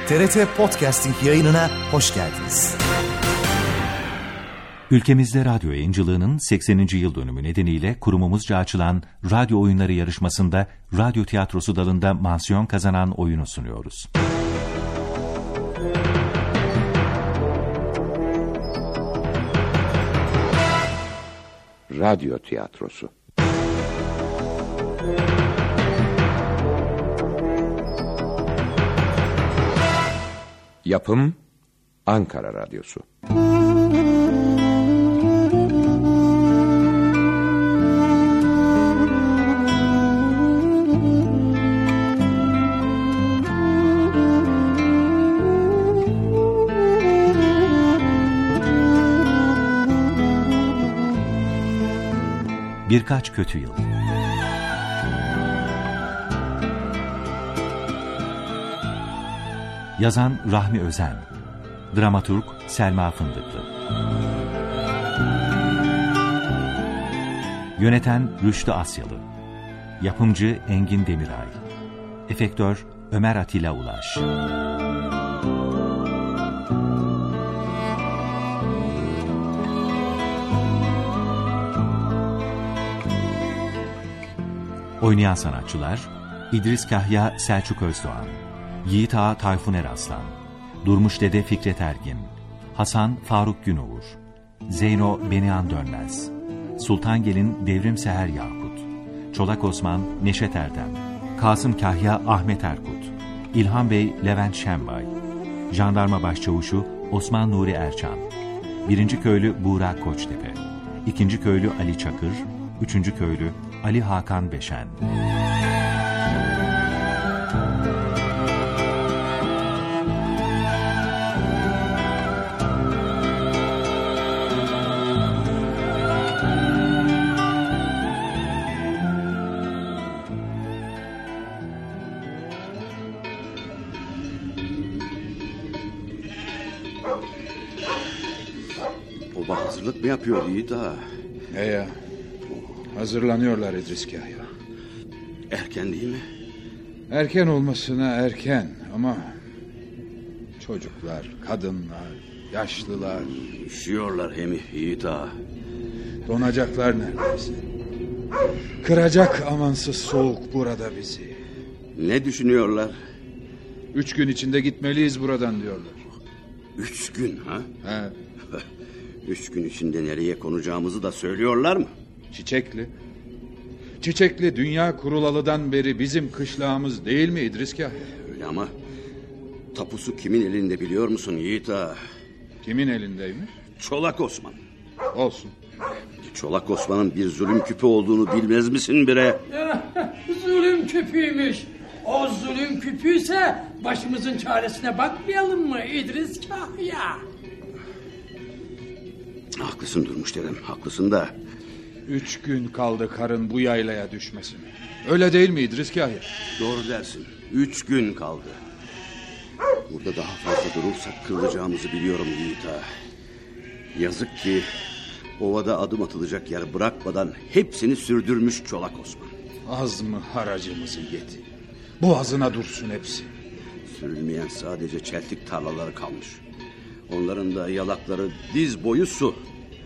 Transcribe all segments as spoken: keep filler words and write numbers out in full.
T R T Podcasting yayınına hoş geldiniz. Ülkemizde radyo yayıncılığının sekseninci yıl dönümü nedeniyle kurumumuzca açılan radyo oyunları yarışmasında radyo tiyatrosu dalında mansiyon kazanan oyunu sunuyoruz. Radyo tiyatrosu. Yapım Ankara Radyosu. Birkaç kötü yıl. Yazan Rahmi Özen, dramaturg Selma Fındıklı, yöneten Rüştü Asyalı, yapımcı Engin Demiray, efektör Ömer Atilla Ulaş. Oynayan sanatçılar: İdris Kahya Selçuk Özdoğan, Yiğit Ağa Tayfun Eraslan, Durmuş Dede Fikret Ergin, Hasan Faruk Günoğur, Zeyno Benihan Dönmez, Sultan Gelin Devrim Seher Yakut, Çolak Osman Neşet Erdem, Kasım Kahya Ahmet Erkut, İlhan Bey Levent Şenbay, Jandarma Başçavuşu Osman Nuri Erçan, Birinci Köylü Buğra Koçtepe, İkinci Köylü Ali Çakır, Üçüncü Köylü Ali Hakan Beşen. Baba hazırlık mı yapıyor Yiğit Ağa? He ya, hazırlanıyorlar İdris Kahya. Erken değil mi? Erken olmasına erken ama çocuklar, kadınlar, yaşlılar Üşüyorlar hem Yiğit Ağa. donacaklar neredeyse. Kıracak amansız soğuk burada bizi. Ne düşünüyorlar? Üç gün içinde gitmeliyiz buradan diyorlar. Üç gün ha? He, Üç gün içinde nereye konacağımızı da söylüyorlar mı? Çiçekli. Çiçekli dünya kurulalıdan beri bizim kışlağımız değil mi İdris Kahya? Öyle ama tapusu kimin elinde biliyor musun Yiğit Ağa? Kimin elindeymiş? Çolak Osman. Olsun. Çolak Osman'ın bir zulüm küpü olduğunu bilmez misin bre? Zulüm küpüymüş. O zulüm küpüyse başımızın çaresine bakmayalım mı İdris Kahya? Haklısın Durmuş dedem, haklısın da. Üç gün kaldı karın bu yaylaya düşmesine. Öyle değil mi İdris Kahya? Doğru dersin. Üç gün kaldı. Burada daha fazla durursak kırılacağımızı biliyorum Yiğit Ağa. Yazık ki ovada adım atılacak yer bırakmadan hepsini sürdürmüş Çolak Osman. Az mı haracımızı yedi? Boğazına dursun hepsi. Sürülmeyen sadece çeltik tarlaları kalmış. Onların da yalakları diz boyu su.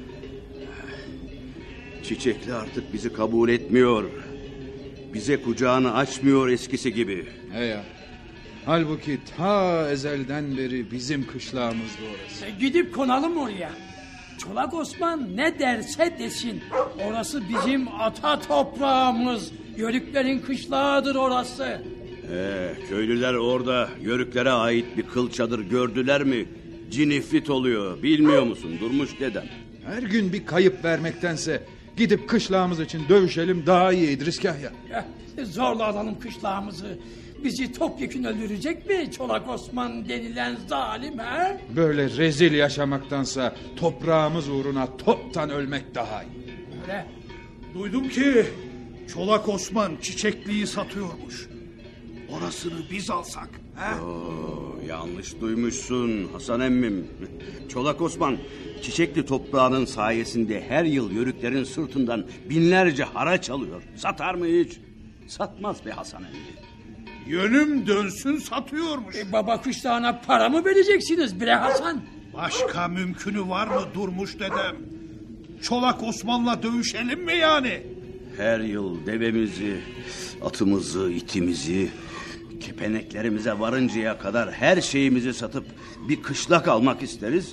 Çiçekli artık bizi kabul etmiyor. Bize kucağını açmıyor eskisi gibi. He ya. Halbuki ta ezelden beri bizim kışlağımızdı orası. E, gidip konalım oraya. Çolak Osman ne derse desin. Orası bizim ata toprağımız. Yörüklerin kışlağıdır orası. Ee, köylüler orada yörüklere ait bir kıl çadır gördüler mi cinifrit oluyor. Bilmiyor musun Durmuş dedem? Her gün bir kayıp vermektense gidip kışlağımız için dövüşelim daha iyi İdris Kahya. Eh, zorla alalım kışlağımızı. Bizi topyekün öldürecek mi Çolak Osman denilen zalim he? Böyle rezil yaşamaktansa toprağımız uğruna toptan ölmek daha iyi. Öyle. Duydum ki Çolak Osman Çiçekli'yi satıyormuş. Orasını biz alsak. He? Oo, yanlış duymuşsun Hasan emmim. Çolak Osman Çiçekli toprağının sayesinde her yıl yörüklerin sırtından binlerce haraç alıyor. Satar mı hiç? Satmaz be Hasan emmi. Yönüm dönsün satıyormuş. E, baba kışlağına para mı vereceksiniz bre Hasan? Başka mümkünü var mı Durmuş dedem? Çolak Osman'la dövüşelim mi yani? Her yıl devemizi, atımızı, itimizi, kepeneklerimize varıncaya kadar her şeyimizi satıp bir kışlak almak isteriz.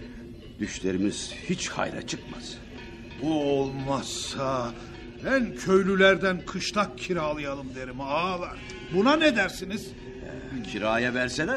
Düşlerimiz hiç hayra çıkmaz. Bu olmazsa ben köylülerden kışlak kiralayalım derim ağalar. Buna ne dersiniz? Ee, kiraya verseler?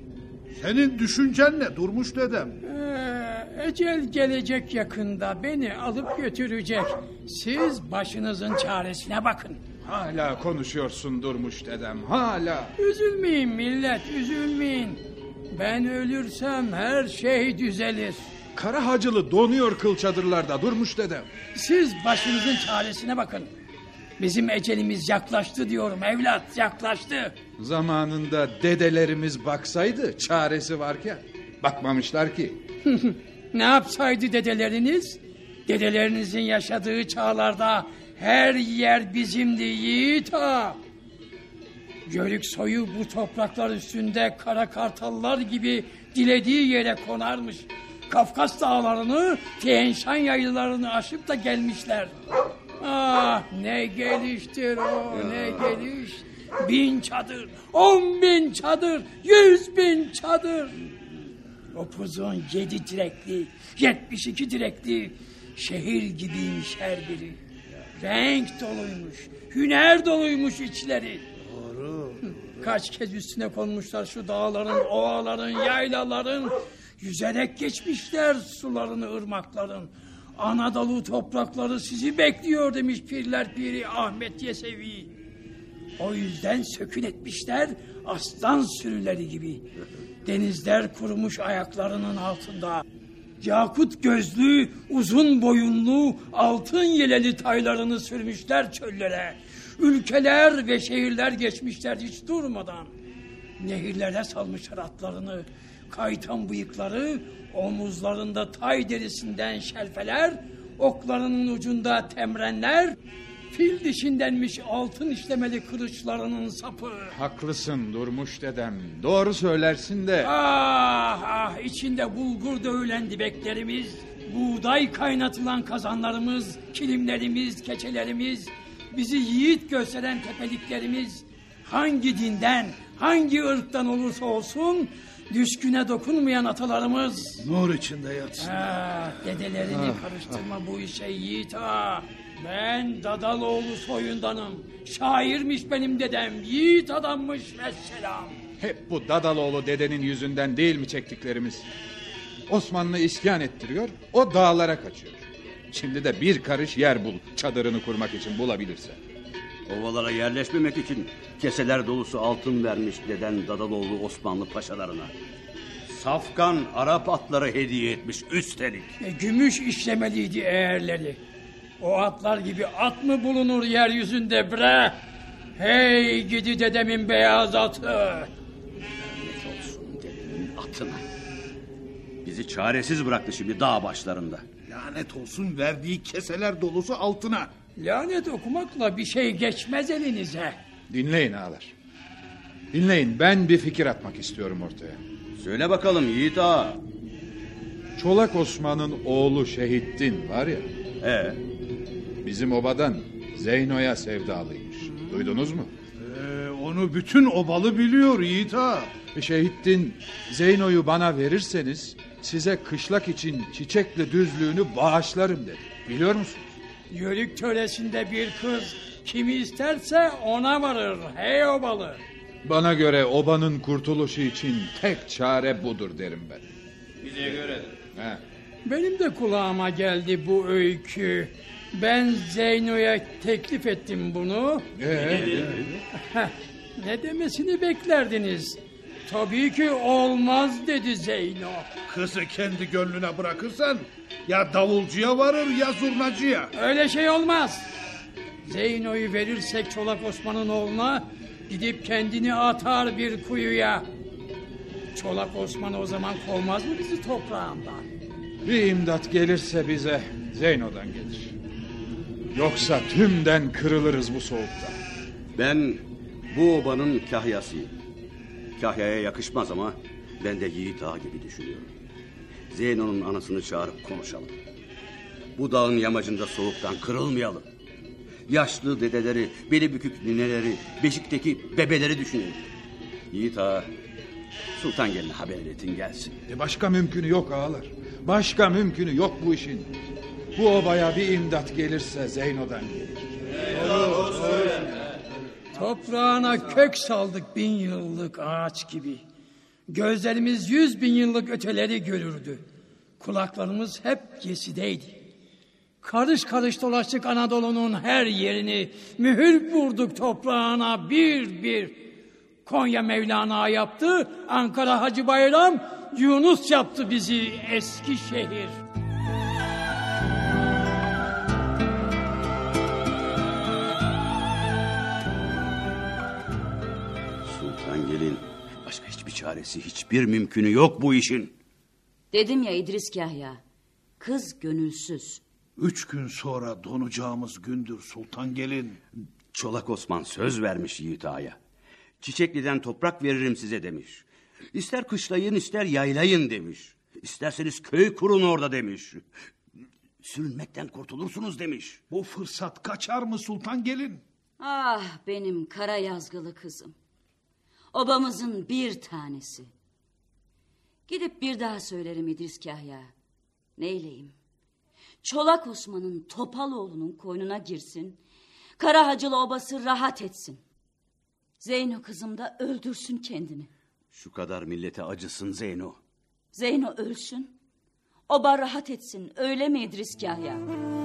Senin düşüncen ne Durmuş dedem? Ee, ecel gelecek yakında, beni alıp götürecek. Siz başınızın çaresine bakın. Hala konuşuyorsun Durmuş dedem, hala. Üzülmeyin millet, üzülmeyin. Ben ölürsem her şey düzelir. Kara hacılı donuyor kıl çadırlarda Durmuş dedem. Siz başınızın çaresine bakın. Bizim ecelimiz yaklaştı diyorum evlat, yaklaştı. Zamanında dedelerimiz baksaydı çaresi varken. Bakmamışlar ki. Ne yapsaydı dedeleriniz? Dedelerinizin yaşadığı çağlarda her yer bizimdi yiğit ağa. Yörük soyu bu topraklar üstünde kara kartallar gibi dilediği yere konarmış. Kafkas dağlarını, Tienşan yaylalarını aşıp da gelmişler. Ah ne geliştir o, ne geliş. Bin çadır, on bin çadır, yüz bin çadır. Upuzun yedi direkli, yetmiş iki direkli şehir gibiymiş her biri. Renk doluymuş, hüner doluymuş içleri. Doğru. Kaç kez üstüne konmuşlar şu dağların, ovaların, yaylaların. Yüzerek geçmişler sularını, ırmakların. Anadolu toprakları sizi bekliyor demiş pirler piri Ahmet Yesevi. O yüzden sökün etmişler aslan sürüleri gibi. Denizler kurumuş ayaklarının altında. Yakut gözlü, uzun boyunlu, altın yeleli taylarını sürmüşler çöllere. Ülkeler ve şehirler geçmişler hiç durmadan. Nehirlere salmışlar atlarını. Kaytan bıyıkları, omuzlarında tay derisinden şelfeler, oklarının ucunda temrenler, fil dişindenmiş altın işlemeli kılıçlarının sapı. Haklısın Durmuş dedem, doğru söylersin de. Ah ah, içinde bulgur dövülen dibeklerimiz, buğday kaynatılan kazanlarımız, kilimlerimiz, keçelerimiz, bizi yiğit gösteren tepeliklerimiz, hangi dinden, hangi ırktan olursa olsun düşküne dokunmayan atalarımız. Nur içinde yatsın. Ah, dedelerini ah, karıştırma ah. bu işe yiğit ağa. Ben Dadaloğlu soyundanım. Şairmiş benim dedem, yiğit adammış vesselam. Hep bu Dadaloğlu dedenin yüzünden değil mi çektiklerimiz? Osmanlı isyan ettiriyor, o dağlara kaçıyor. Şimdi de bir karış yer bul, çadırını kurmak için bulabilirse. Ovalara yerleşmemek için keseler dolusu altın vermiş deden Dadaloğlu Osmanlı paşalarına. Safkan Arap atları hediye etmiş üstelik. E, gümüş işlemeliydi eğerleri. O atlar gibi at mı bulunur yeryüzünde bre? Hey gidi dedemin beyaz atı. Lanet olsun dedemin atına. Bizi çaresiz bıraktı şimdi dağ başlarında. Lanet olsun verdiği keseler dolusu altına. Lanet okumakla bir şey geçmez elinize. Dinleyin ağalar. Dinleyin, ben bir fikir atmak istiyorum ortaya. Söyle bakalım Yiğit ağa. Çolak Osman'ın oğlu Şehittin var ya. Ee? Bizim obadan Zeyno'ya sevdalıymış. Duydunuz mu? Ee, onu bütün obalı biliyor Yiğit ağa. E Şehittin, Zeyno'yu bana verirseniz size kışlak için Çiçekli düzlüğünü bağışlarım dedi. Biliyor musunuz? Yörük töresinde bir kız kimi isterse ona varır hey obalı. Bana göre obanın kurtuluşu için tek çare budur derim ben. Bize göre. He. Benim de kulağıma geldi bu öykü. Ben Zeyno'ya teklif ettim bunu. Ee? Ne demesini beklerdiniz? Tabii ki olmaz dedi Zeyno. Kızı kendi gönlüne bırakırsan ya davulcuya varır ya zurnacıya. Öyle şey olmaz. Zeyno'yu verirsek Çolak Osman'ın oğluna gidip kendini atar bir kuyuya. Çolak Osman o zaman kovmaz mı bizi toprağından? Bir imdat gelirse bize Zeyno'dan gelir. Yoksa tümden kırılırız bu soğukta. Ben Bu obanın kahyasıyım. Kahyaya yakışmaz ama ben de Yiğit Ağa gibi düşünüyorum. Zeyno'nun anasını çağırıp konuşalım. Bu dağın yamacında soğuktan kırılmayalım. Yaşlı dedeleri, beli bükük nineleri, beşikteki bebeleri düşünelim. Yiğit Ağa, Sultangelin'e haber iletin gelsin. E başka mümkünü yok ağalar. Başka mümkünü yok bu işin. Bu obaya bir imdat gelirse Zeyno'dan gelir. Toprağına kök saldık bin yıllık ağaç gibi. Gözlerimiz yüz bin yıllık öteleri görürdü. Kulaklarımız hep gesideydi. Karış karış dolaştık Anadolu'nun her yerini. Mühür vurduk toprağına bir bir. Konya Mevlana yaptı, Ankara Hacı Bayram, Yunus yaptı bizi Eskişehir. Sultangelin, başka hiçbir çaresi, hiçbir mümkünü yok bu işin. Dedim ya İdris Kahya, kız gönülsüz. Üç gün sonra donacağımız gündür Sultangelin. Çolak Osman söz vermiş Yiğit Ağa'ya. Çiçekli'den toprak veririm size demiş. İster kışlayın ister yaylayın demiş. İsterseniz köy kurun orada demiş. Sürünmekten kurtulursunuz demiş. Bu fırsat kaçar mı Sultangelin? Ah benim kara yazgılı kızım. Obamızın bir tanesi. Gidip bir daha söylerim İdris Kahya. Neyleyim? Çolak Osman'ın Topaloğlu'nun koynuna girsin. Kara Hacılı obası rahat etsin. Zeyno kızım da öldürsün kendini. Şu kadar millete acısın Zeyno. Zeyno ölsün. Oba rahat etsin. Öyle mi İdris Kahya?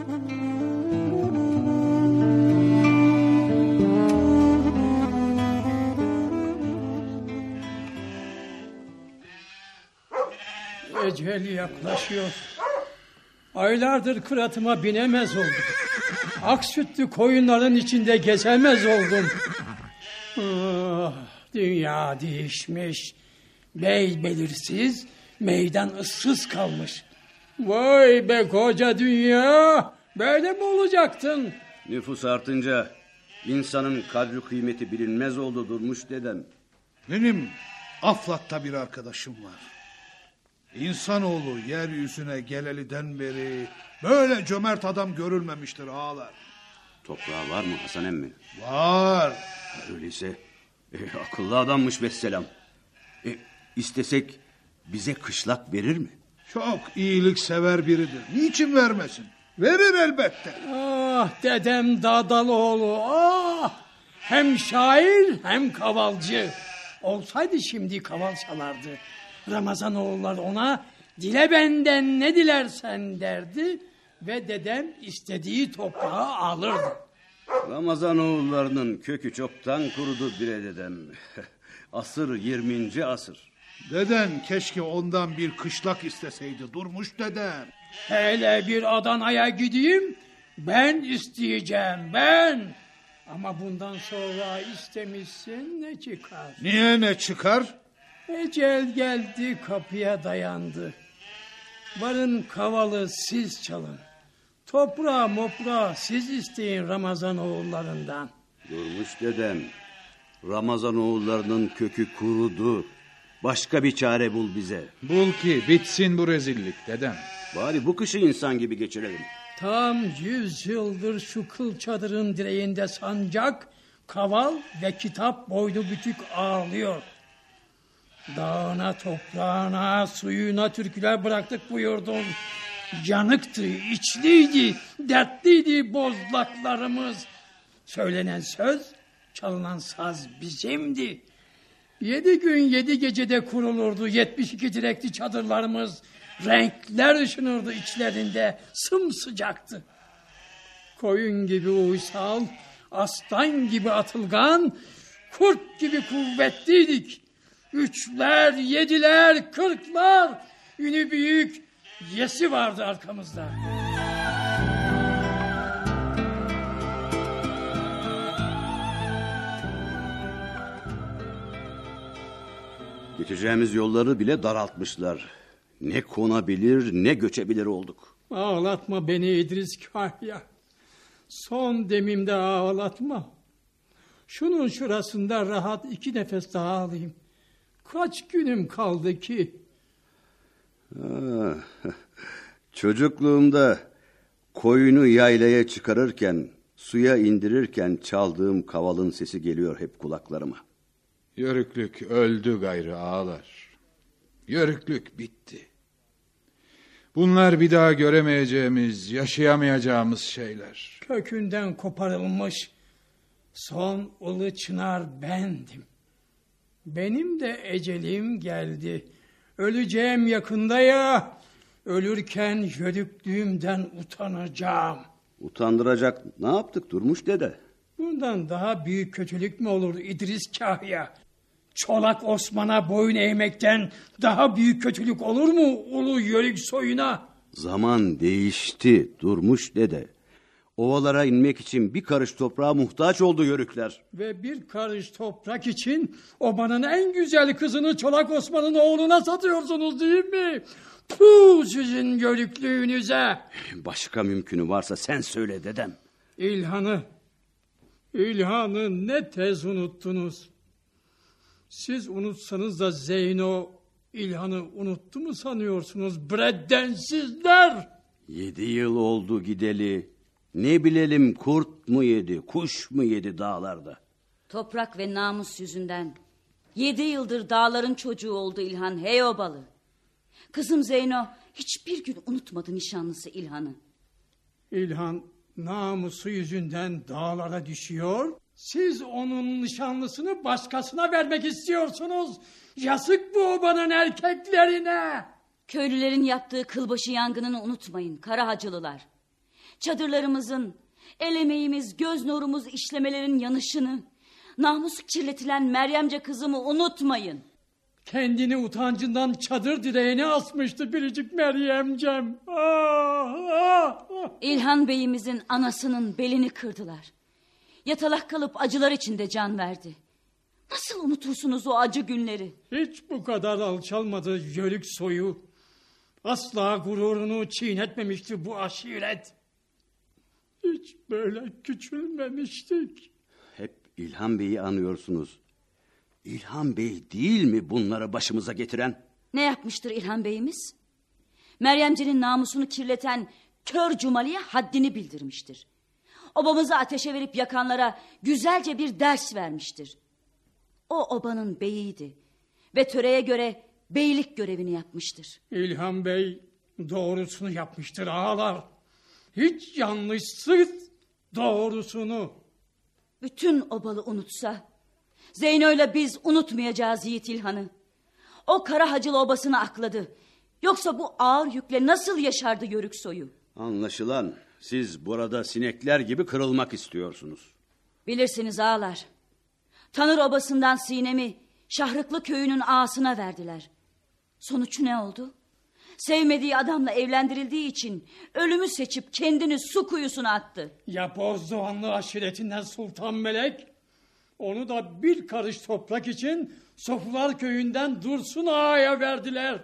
Ecel yaklaşıyor. Aylardır kıratıma binemez oldum. Ak sütlü koyunların içinde gezemez oldum. Ah, dünya değişmiş. Bey belirsiz, meydan ıssız kalmış. Vay be koca dünya, böyle mi olacaktın? Nüfus artınca insanın kadri kıymeti bilinmez oldu Durmuş dedem. Benim Aflat'ta bir arkadaşım var. İnsanoğlu yeryüzüne geleliden beri böyle cömert adam görülmemiştir ağalar. Toprağı var mı Hasan emmi? Var. Öyleyse e, akıllı adammış vesselam. E, istesek bize kışlak verir mi? Çok iyiliksever biridir. Niçin vermesin? Verir elbette. Ah dedem Dadaloğlu, ah! Hem şair hem kavalcı. Olsaydı şimdi kaval çalardı. Ramazanoğullar ona dile benden ne dilersen derdi ve dedem istediği toprağı alırdı. Ramazanoğullarının kökü çoktan kurudu bire dedem. Asır yirminci asır. Deden keşke ondan bir kışlak isteseydi Durmuş dedem. Hele bir Adana'ya gideyim, ben isteyeceğim, ben. Ama bundan sonra istemişsin ne çıkar? Niye ne çıkar? Ecel geldi kapıya dayandı. Varın kavalı siz çalın. Toprağı moprağı siz isteyin Ramazan oğullarından. Durmuş dedem. Ramazan oğullarının kökü kurudu. Başka bir çare bul bize. Bul ki bitsin bu rezillik dedem. Bari bu kışı insan gibi geçirelim. Tam yüz yıldır şu kıl çadırın direğinde sancak, kaval ve kitap boynu bükük ağlıyor. Dağına, toprağına, suyuna türküler bıraktık buyurdun. Yanıktı, içliydi, dertliydi bozlaklarımız. Söylenen söz, çalınan saz bizimdi. Yedi gün yedi gecede kurulurdu yetmiş iki direkli çadırlarımız. Renkler ışınırdı içlerinde, sımsıcaktı. Koyun gibi uysal, aslan gibi atılgan, kurt gibi kuvvetliydik. Üçler, yediler, kırklar, ünü büyük yesi vardı arkamızda. Geçeceğimiz yolları bile daraltmışlar. Ne konabilir ne göçebilir olduk. Ağlatma beni İdris Kahya. Son demimde ağlatma. Şunun şurasında rahat iki nefes daha alayım. Kaç günüm kaldı ki? Ah, çocukluğumda koyunu yaylaya çıkarırken, suya indirirken çaldığım kavalın sesi geliyor hep kulaklarıma. Yörüklük öldü gayrı ağalar. Yörüklük bitti. Bunlar bir daha göremeyeceğimiz, yaşayamayacağımız şeyler. Kökünden koparılmış son ulu çınar bendim. Benim de ecelim geldi. Öleceğim yakında ya. Ölürken yörüklüğümden utanacağım. Utandıracak ne yaptık Durmuş dede? Bundan daha büyük kötülük mü olur İdris Kahya? Çolak Osman'a boyun eğmekten daha büyük kötülük olur mu ulu yörük soyuna? Zaman değişti Durmuş dede. Ovalara inmek için bir karış toprağa muhtaç oldu yörükler. Ve bir karış toprak için obanın en güzel kızını Çolak Osman'ın oğluna satıyorsunuz değil mi? Puh sizin yörüklüğünüze. Başka mümkünü varsa sen söyle dedem. İlhan'ı, İlhan'ı ne tez unuttunuz. Siz unutsanız da Zeyno İlhan'ı unuttu mu sanıyorsunuz breddensizler? Yedi yıl oldu gideli. Ne bilelim kurt mu yedi, kuş mu yedi dağlarda? Toprak ve namus yüzünden yedi yıldır dağların çocuğu oldu İlhan hey obalı. Kızım Zeyno hiçbir gün unutmadı nişanlısı İlhan'ı. İlhan namusu yüzünden dağlara düşüyor. Siz onun nişanlısını başkasına vermek istiyorsunuz. Yazık bu obanın erkeklerine. Köylülerin yaptığı kılbaşı yangınını unutmayın Karahacılılar. Çadırlarımızın, el emeğimiz, göz nurumuz işlemelerin yanışını, namusu kirletilen Meryemce kızımı unutmayın. Kendini utancından çadır direğine asmıştı biricik Meryemcem. Ah, ah, ah. İlhan Bey'imizin anasının belini kırdılar. Yatalak kalıp acılar içinde can verdi. Nasıl unutursunuz o acı günleri? Hiç bu kadar alçalmadı yörük soyu. Asla gururunu çiğnetmemişti bu aşiret. Hiç böyle küçülmemiştik. Hep İlhan Bey'i anıyorsunuz. İlhan Bey değil mi bunları başımıza getiren? Ne yapmıştır İlhan Bey'imiz? Meryemce'nin namusunu kirleten kör Cumali'ye haddini bildirmiştir. Obamızı ateşe verip yakanlara güzelce bir ders vermiştir. O obanın beyiydi ve töreye göre beylik görevini yapmıştır. İlhan Bey doğrusunu yapmıştır ağalar. Hiç yanlışsız doğrusunu. Bütün obalı unutsa Zeyno'yla biz unutmayacağız Yiğit İlhan'ı. O Karahacılı obasını akladı. Yoksa bu ağır yükle nasıl yaşardı yörük soyu? Anlaşılan siz burada sinekler gibi kırılmak istiyorsunuz. Bilirsiniz ağalar. Tanır obasından Sinem'i Şahrıklı köyünün ağasına verdiler. Sonuç ne oldu? Sevmediği adamla evlendirildiği için ölümü seçip kendini su kuyusuna attı. Ya Bozdoğanlı aşiretinden Sultan Melek? Onu da bir karış toprak için Sofular köyünden Dursun Ağa'ya verdiler.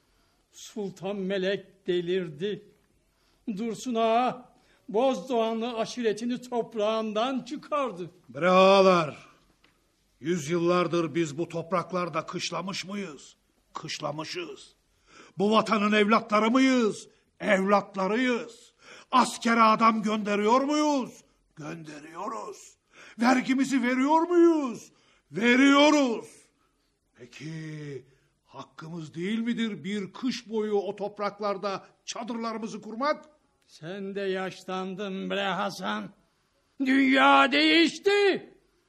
Sultan Melek delirdi. Dursun Ağa Bozdoğanlı aşiretini toprağından çıkardı. Bre ağalar, yüzyıllardır biz bu topraklarda kışlamış mıyız? Kışlamışız. Bu vatanın evlatları mıyız? Evlatlarıyız. Askere adam gönderiyor muyuz? Gönderiyoruz. Vergimizi veriyor muyuz? Veriyoruz. Peki hakkımız değil midir bir kış boyu o topraklarda çadırlarımızı kurmak? Sen de yaşlandın bre Hasan. Dünya değişti.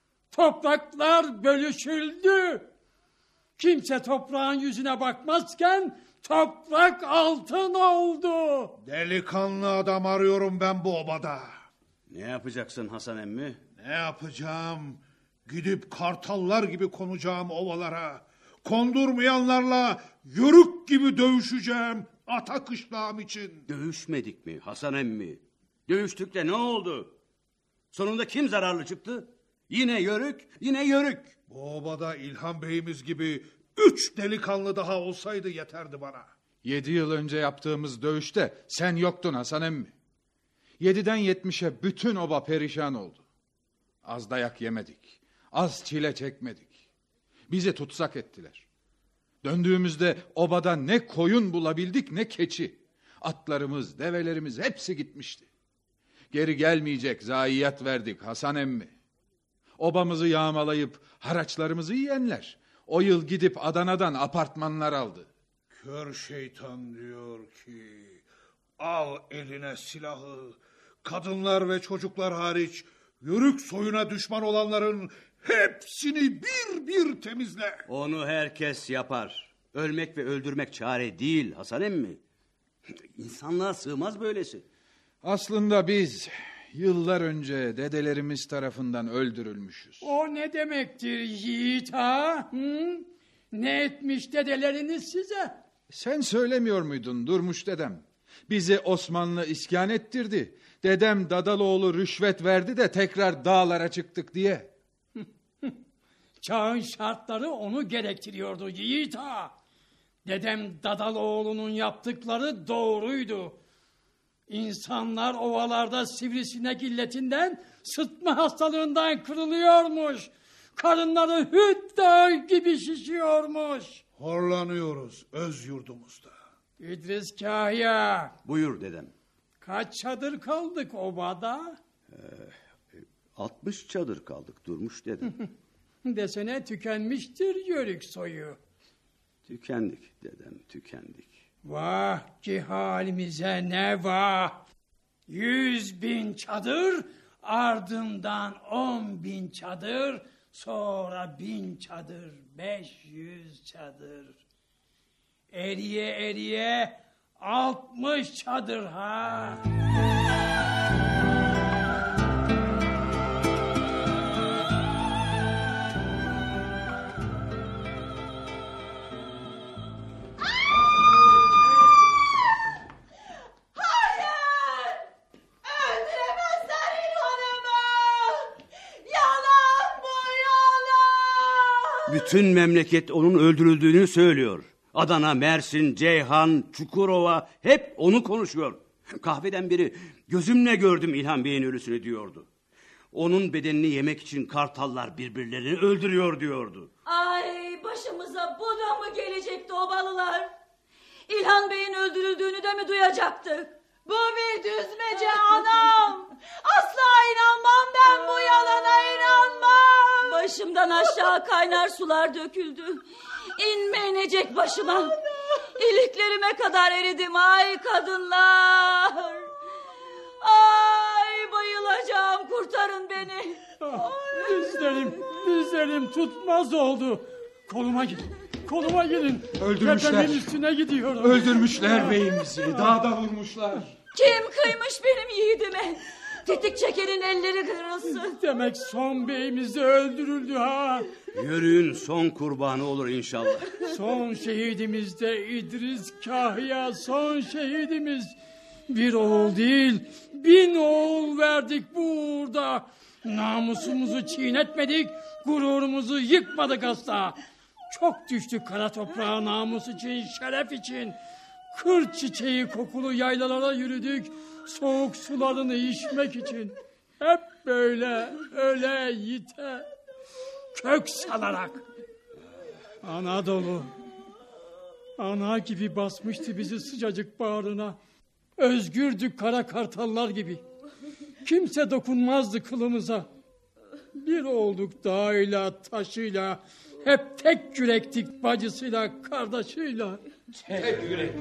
Topraklar bölüşüldü. Kimse toprağın yüzüne bakmazken toprak altın oldu. Delikanlı adam arıyorum ben bu obada. Ne yapacaksın Hasan emmi? Ne yapacağım? Gidip kartallar gibi konacağım ovalara. Kondurmayanlarla yörük gibi dövüşeceğim ata kışlağım için. Dövüşmedik mi Hasan emmi? Dövüştük de ne oldu? Sonunda kim zararlı çıktı? Yine yörük, yine yörük. Bu obada İlhan Bey'imiz gibi üç delikanlı daha olsaydı yeterdi bana. Yedi yıl önce yaptığımız dövüşte sen yoktun Hasan emmi. Yediden yetmişe bütün oba perişan oldu. Az dayak yemedik. Az çile çekmedik. Bizi tutsak ettiler. Döndüğümüzde obada ne koyun bulabildik ne keçi. Atlarımız, develerimiz hepsi gitmişti. Geri gelmeyecek zayiat verdik Hasan emmi. Obamızı yağmalayıp haraçlarımızı yiyenler o yıl gidip Adana'dan apartmanlar aldı. Kör şeytan diyor ki al eline silahı, kadınlar ve çocuklar hariç yörük soyuna düşman olanların hepsini bir bir temizle. Onu herkes yapar. Ölmek ve öldürmek çare değil Hasan emmi. İnsanlığa sığmaz böylesi. Aslında biz yıllar önce dedelerimiz tarafından öldürülmüşüz. O ne demektir yiğit ha? Hı? Ne etmiş dedeleriniz size? Sen söylemiyor muydun Durmuş dedem? Bizi Osmanlı iskan ettirdi. Dedem Dadaloğlu rüşvet verdi de tekrar dağlara çıktık diye. Çağın şartları onu gerektiriyordu yiğit ha. Dedem Dadaloğlu'nun yaptıkları doğruydu. İnsanlar ovalarda sivrisinek illetinden, sıtma hastalığından kırılıyormuş. Karınları hüt dağı gibi şişiyormuş. Horlanıyoruz öz yurdumuzda. İdris Kahya. Buyur dedem. Kaç çadır kaldık obada? Ee, altmış çadır kaldık Durmuş dedem. Desene tükenmiştir yörük soyu. Tükendik dedem, tükendik. Vah ki halimize ne vah! Yüz bin çadır, ardından on bin çadır, sonra bin çadır, beş yüz çadır. Eriye eriye altmış çadır ha! Bütün memleket onun öldürüldüğünü söylüyor. Adana, Mersin, Ceyhan, Çukurova hep onu konuşuyor. Kahveden biri gözümle gördüm İlhan Bey'in ölüsünü diyordu. Onun bedenini yemek için kartallar birbirlerini öldürüyor diyordu. Ay başımıza bu da mı gelecekti obalılar? İlhan Bey'in öldürüldüğünü de mi duyacaktık? Bu bir düzmece anam. Asla inanmam ben bu yalana inanmam. Başımdan aşağı kaynar sular döküldü. İnme inecek başıma. İliklerime kadar eridim ay kadınlar. Ay bayılacağım kurtarın beni. Ah, dizlerim, dizlerim tutmaz oldu. Koluma gidin, koluma gidin. Öldürmüşler. Tepemin üstüne gidiyorum. Öldürmüşler beyimizi, dağda vurmuşlar. Kim kıymış benim yiğidime? Tetik çekenin elleri kırılsın. Demek son beyimiz de öldürüldü ha. Yörüğün son kurbanı olur inşallah. Son şehidimiz de İdris Kahya, son şehidimiz. Bir oğul değil, bin oğul verdik bu uğurda. Namusumuzu çiğnetmedik, gururumuzu yıkmadık asla. Çok düştük kara toprağa namus için, şeref için. Kır çiçeği kokulu yaylalara yürüdük, soğuk sularını içmek için. Hep böyle öle yite, kök salarak. Anadolu, ana gibi basmıştı bizi sıcacık bağrına. Özgürdük kara kartallar gibi. Kimse dokunmazdı kılımıza. Bir olduk dağıyla, taşıyla, hep tek yürektik bacısıyla, kardeşiyle. Tek yürektik.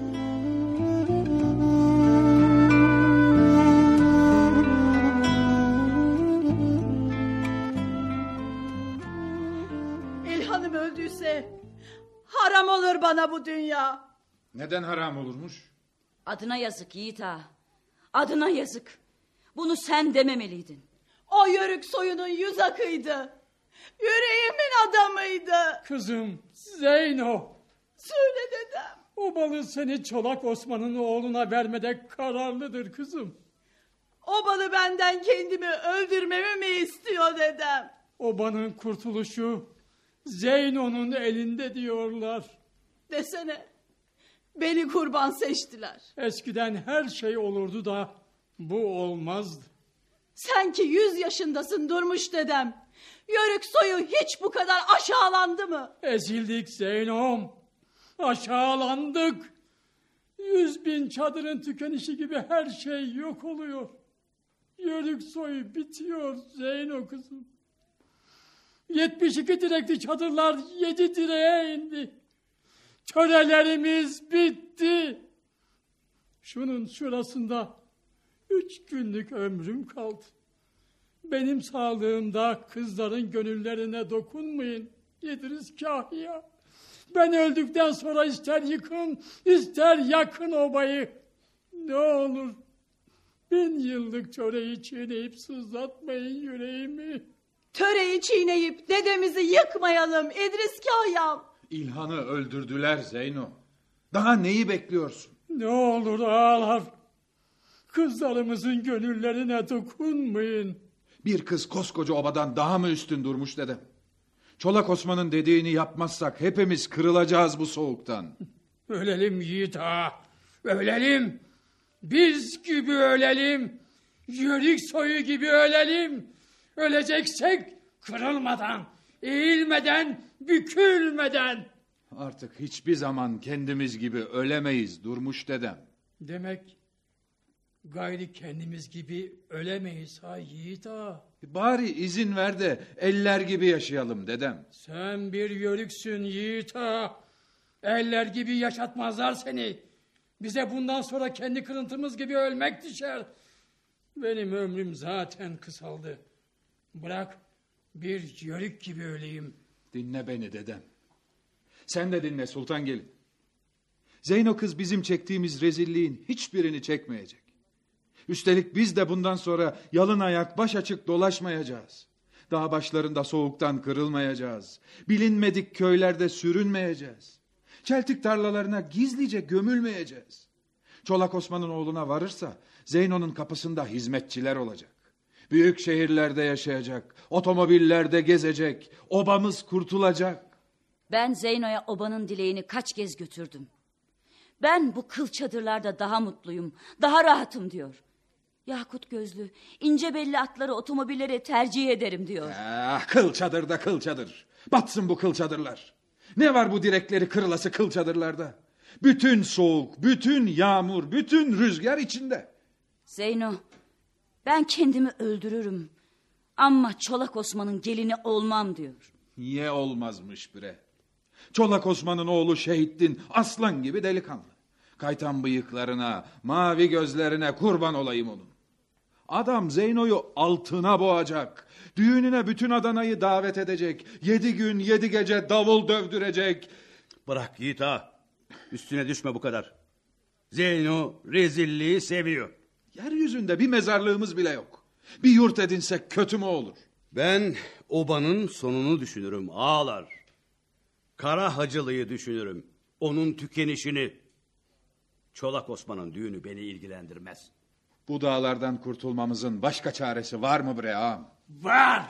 İlhan'ım öldüyse haram olur bana bu dünya. Neden haram olurmuş? Adına yazık Yiğit ağa. Adına yazık. Bunu sen dememeliydin. O yörük soyunun yüz akıydı. Yüreğimin adamıydı. Kızım Zeyno. Söyle dedem. O balı seni Çolak Osman'ın oğluna vermede kararlıdır kızım. O balı benden kendimi öldürmemi mi istiyor dedem? Obanın kurtuluşu Zeyno'nun elinde diyorlar. Desene beni kurban seçtiler. Eskiden her şey olurdu da bu olmazdı. Sen ki yüz yaşındasın Durmuş dedem. Yörük soyu hiç bu kadar aşağılandı mı? Ezildik Zeynom. Aşağılandık. Yüz bin çadırın tükenişi gibi her şey yok oluyor. Yörük soyu bitiyor Zeyno kızım. Yetmiş iki direkli çadırlar yedi direğe indi. Törelerimiz bitti. Şunun şurasında üç günlük ömrüm kaldı. Benim sağlığımda kızların gönüllerine dokunmayın İdris Kahya. Ben öldükten sonra ister yıkın, ister yakın obayı. Ne olur bin yıllık töreyi çiğneyip sızlatmayın yüreğimi. Töreyi çiğneyip dedemizi yıkmayalım İdris Kahya'm. İlhan'ı öldürdüler Zeyno. Daha neyi bekliyorsun? Ne olur ağalar, kızlarımızın gönüllerine dokunmayın. Bir kız koskoca obadan daha mı üstün durmuş dedem? Çolak Osman'ın dediğini yapmazsak hepimiz kırılacağız bu soğuktan. Ölelim yiğit ağa, ölelim. Biz gibi ölelim. Yörük soyu gibi ölelim. Öleceksek kırılmadan, eğilmeden, bükülmeden. Artık hiçbir zaman kendimiz gibi ölemeyiz Durmuş dedem. Demek gayri kendimiz gibi ölemeyiz ha yiğit ağa. Bari izin ver de eller gibi yaşayalım dedem. Sen bir yörüksün yiğit ağa. Eller gibi yaşatmazlar seni. Bize bundan sonra kendi kırıntımız gibi ölmek düşer. Benim ömrüm zaten kısaldı. Bırak bir yörük gibi öleyim. Dinle beni dedem. Sen de dinle Sultan Gelin. Zeyno kız bizim çektiğimiz rezilliğin hiçbirini çekmeyecek. Üstelik biz de bundan sonra yalın ayak baş açık dolaşmayacağız. Dağ başlarında soğuktan kırılmayacağız. Bilinmedik köylerde sürünmeyeceğiz. Çeltik tarlalarına gizlice gömülmeyeceğiz. Çolak Osman'ın oğluna varırsa Zeyno'nun kapısında hizmetçiler olacak. Büyük şehirlerde yaşayacak, otomobillerde gezecek, obamız kurtulacak. Ben Zeyno'ya obanın dileğini kaç kez götürdüm. Ben bu kıl çadırlarda daha mutluyum, daha rahatım diyor. Yakut gözlü, ince belli atları otomobillere tercih ederim diyor. Ah, kıl çadırda kıl çadır. Batsın bu kıl çadırlar. Ne var bu direkleri kırılası kıl çadırlarda? Bütün soğuk, bütün yağmur, bütün rüzgar içinde. Zeyno, ben kendimi öldürürüm. Ama Çolak Osman'ın gelini olmam diyor. Niye olmazmış bre? Çolak Osman'ın oğlu Şehittin aslan gibi delikanlı. Kaytan bıyıklarına, mavi gözlerine kurban olayım onun. Adam Zeyno'yu altına boğacak. Düğününe bütün Adana'yı davet edecek. Yedi gün yedi gece davul dövdürecek. Bırak Yiğit ağa. Üstüne düşme bu kadar. Zeyno rezilliği seviyor. Yeryüzünde bir mezarlığımız bile yok. Bir yurt edinsek kötü mü olur? Ben obanın sonunu düşünürüm ağalar. Kara Hacılı'yı düşünürüm. Onun tükenişini. Çolak Osman'ın düğünü beni ilgilendirmez. Bu dağlardan kurtulmamızın başka çaresi var mı bre ağam? Var.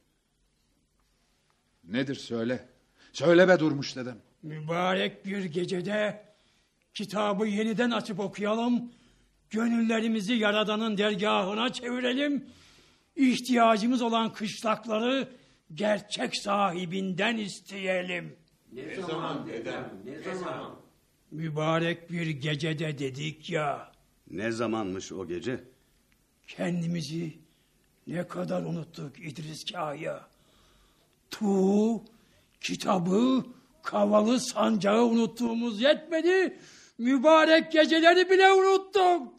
Nedir söyle. Söyle be Durmuş dedem. Mübarek bir gecede kitabı yeniden açıp okuyalım. Gönüllerimizi Yaradan'ın dergahına çevirelim. İhtiyacımız olan kışlakları gerçek sahibinden isteyelim. Ne zaman dedem, ne zaman? Mübarek bir gecede dedik ya. Ne zamanmış o gece? Kendimizi ne kadar unuttuk İdris Kahya. Tuğ, kitabı, kavalı sancağı unuttuğumuz yetmedi. Mübarek geceleri bile unuttuk.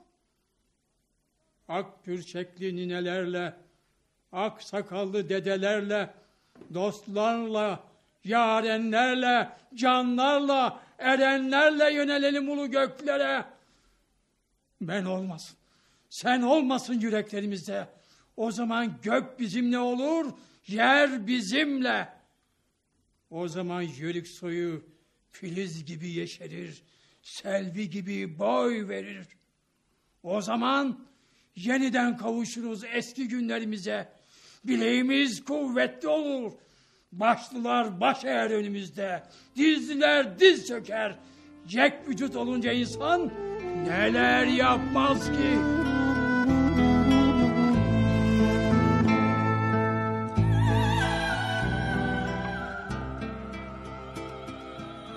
Ak pürçekli ninelerle, ak sakallı dedelerle, dostlarla, yarenlerle, canlarla, erenlerle yönelelim ulu göklere. Ben olmasın, sen olmasın yüreklerimizde. O zaman gök bizimle olur, yer bizimle. O zaman yörük soyu filiz gibi yeşerir, selvi gibi boy verir. O zaman yeniden kavuşuruz eski günlerimize. Bileğimiz kuvvetli olur. Başlılar baş eğer önümüzde. Dizliler diz çöker. Yek vücut olunca insan neler yapmaz ki?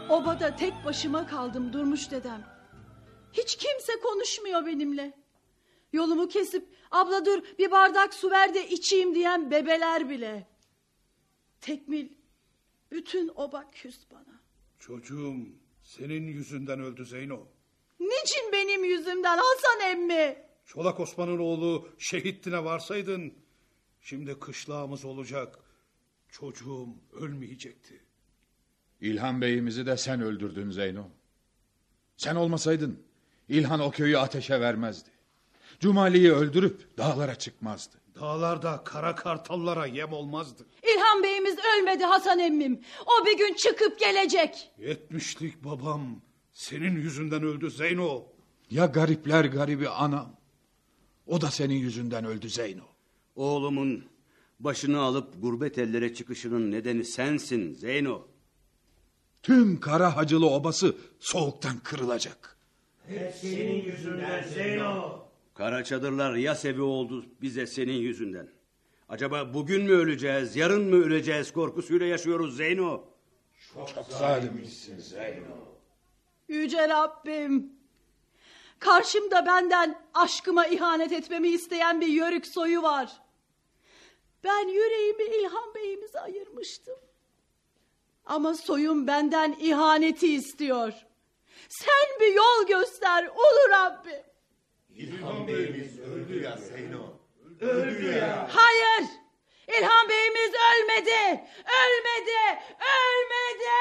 Obada tek başıma kaldım Durmuş dedem. Hiç kimse konuşmuyor benimle. Yolumu kesip abla dur bir bardak su ver de içeyim diyen bebeler bile. Tekmil bütün oba küs bana. Çocuğum senin yüzünden öldü Zeyno. Niçin benim yüzümden Hasan emmi? Çolak Osman'ın oğlu şehitliğine varsaydın şimdi kışlağımız olacak. Çocuğum ölmeyecekti. İlhan Bey'imizi de sen öldürdün Zeyno. Sen olmasaydın İlhan o köyü ateşe vermezdi. Cumali'yi öldürüp dağlara çıkmazdı. Dağlarda kara kartallara yem olmazdı. İlhan Bey'imiz ölmedi Hasan emmim. O bir gün çıkıp gelecek. Yetmişlik babam senin yüzünden öldü Zeyno. Ya garipler garibi anam. O da senin yüzünden öldü Zeyno. Oğlumun başını alıp gurbet ellere çıkışının nedeni sensin Zeyno. Tüm Kara Hacılı obası soğuktan kırılacak. Hep senin yüzünden Zeyno. Kara çadırlar yasevi oldu bize senin yüzünden. Acaba bugün mü öleceğiz, yarın mı öleceğiz korkusuyla yaşıyoruz Zeyno. Çok, Çok zalimmişsin Zeyno. Yüce Rabbim. Karşımda benden aşkıma ihanet etmemi isteyen bir yörük soyu var. Ben yüreğimi İlhan Bey'imize ayırmıştım. Ama soyum benden ihaneti istiyor. Sen bir yol göster ulu Rabbim. İlhan Bey'imiz öldü ya Zeyno. Öldü ya. Hayır. İlhan Bey'imiz ölmedi. Ölmedi. Ölmedi.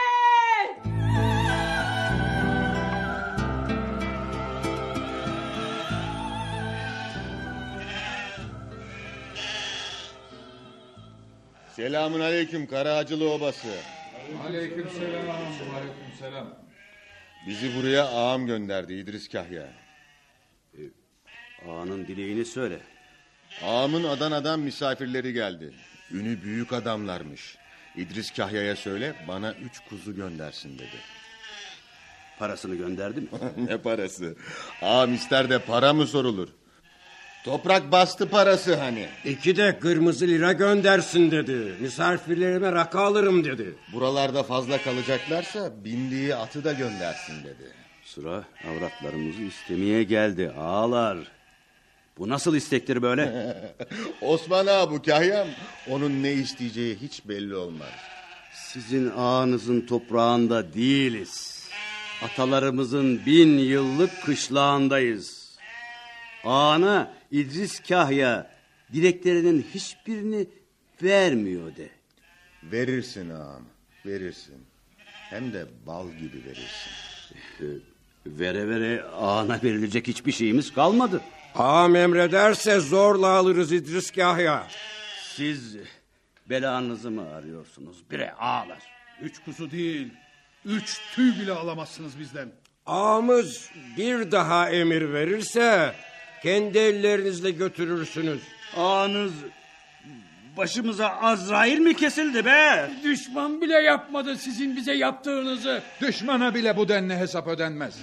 Selamun aleyküm Kara Hacılı obası. Aleyküm selam. Aleyküm selam. Bizi buraya ağam gönderdi İdris Kahya. Ee, ağanın dileğini söyle. Ağamın Adana'dan misafirleri geldi. Ünü büyük adamlarmış. İdris Kahya'ya söyle bana üç kuzu göndersin dedi. Parasını gönderdi mi? Ne parası? Ağam ister de para mı sorulur? Toprak bastı parası hani. İki de kırmızı lira göndersin dedi. Misafirlerime rakı alırım dedi. Buralarda fazla kalacaklarsa bindiği atı da göndersin dedi. Sıra avratlarımızı istemeye geldi ağalar. Bu nasıl istektir böyle? Osman ağa bu Kahyam. Onun ne isteyeceği hiç belli olmaz. Sizin ağanızın toprağında değiliz. Atalarımızın bin yıllık kışlağındayız. Ağana İdris Kahya dileklerinin hiçbirini vermiyor de. Verirsin ağam, verirsin. Hem de bal gibi verirsin. Ee, vere vere ağana verilecek hiçbir şeyimiz kalmadı. Ağam emrederse zorla alırız İdris Kahya. Siz belanızı mı arıyorsunuz bre ağalar? Üç kuzu değil, üç tüy bile alamazsınız bizden. Ağamız bir daha emir verirse kendi ellerinizle götürürsünüz. Ağanız başımıza Azrail mi kesildi be? Düşman bile yapmadı sizin bize yaptığınızı. Düşmana bile bu denli hesap ödenmez.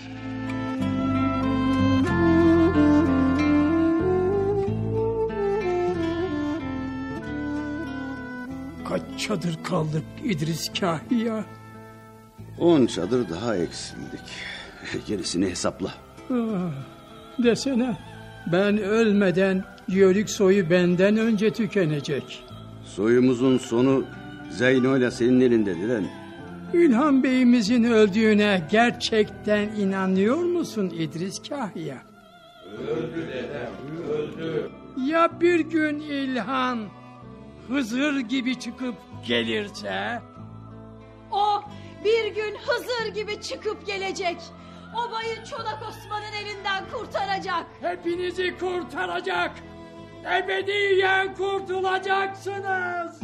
Kaç çadır kaldık İdris Kahya? On çadır daha eksildik. Gerisini hesapla. Ah, desene ben ölmeden yörük soyu benden önce tükenecek. Soyumuzun sonu Zeyno ile senin elindedir lan. İlhan Bey'imizin öldüğüne gerçekten inanıyor musun İdris Kahya? Öldü dedem, öldü. Ya bir gün İlhan Hızır gibi çıkıp gelirse? O bir gün Hızır gibi çıkıp gelecek. Obayı Çolak Osman'ın elinden kurtaracak. Hepinizi kurtaracak. Ebediyen kurtulacaksınız.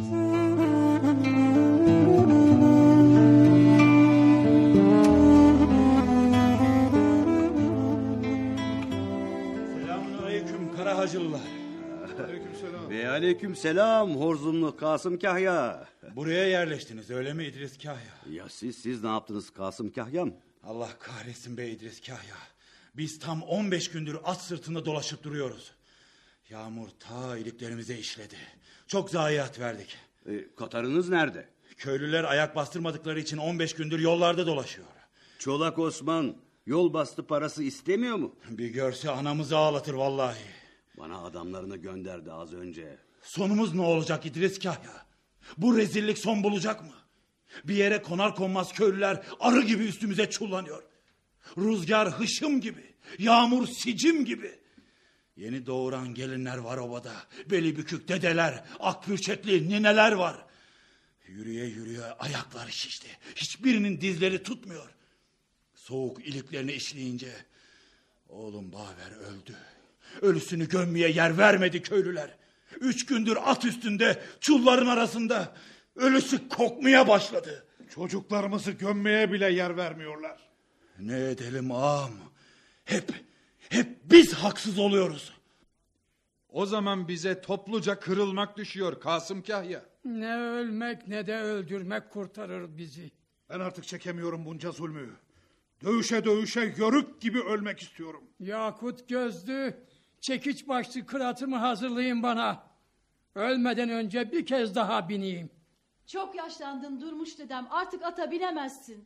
Selamun aleyküm Kara Hacılılar. Aleykümselam. Ve aleyküm selam Horzumlu Kasım Kahya. Buraya yerleştiniz öyle mi İdris Kahya? Ya siz siz ne yaptınız Kasım Kahyam? Allah kahretsin be İdris Kahya. Biz tam on beş gündür at sırtında dolaşıp duruyoruz. Yağmur ta iliklerimize işledi. Çok zayiat verdik. E, Katarınız nerede? Köylüler ayak bastırmadıkları için on beş gündür yollarda dolaşıyor. Çolak Osman yol bastı parası istemiyor mu? Bir görse anamızı ağlatır vallahi. Bana adamlarını gönderdi az önce. Sonumuz ne olacak İdris Kahya? Bu rezillik son bulacak mı? Bir yere konar konmaz köylüler arı gibi üstümüze çullanıyor. Rüzgar hışım gibi, yağmur sicim gibi. Yeni doğuran gelinler var obada. Beli bükük dedeler, akbürçekli nineler var. Yürüye yürüye ayakları şişti. Hiçbirinin dizleri tutmuyor. Soğuk iliklerini işleyince oğlum Baver öldü. Ölüsünü gömmeye yer vermedi köylüler. Üç gündür at üstünde, çulların arasında. Ölüsü kokmaya başladı. Çocuklarımızı gömmeye bile yer vermiyorlar. Ne edelim ağam? Hep, hep biz haksız oluyoruz. O zaman bize topluca kırılmak düşüyor Kasım Kahya. Ne ölmek ne de öldürmek kurtarır bizi. Ben artık çekemiyorum bunca zulmü. Dövüşe dövüşe yörük gibi ölmek istiyorum. Yakut gözlü, çekiç başlı kıratımı hazırlayın bana. Ölmeden önce bir kez daha bineyim. Çok yaşlandın Durmuş dedem, artık ata binemezsin.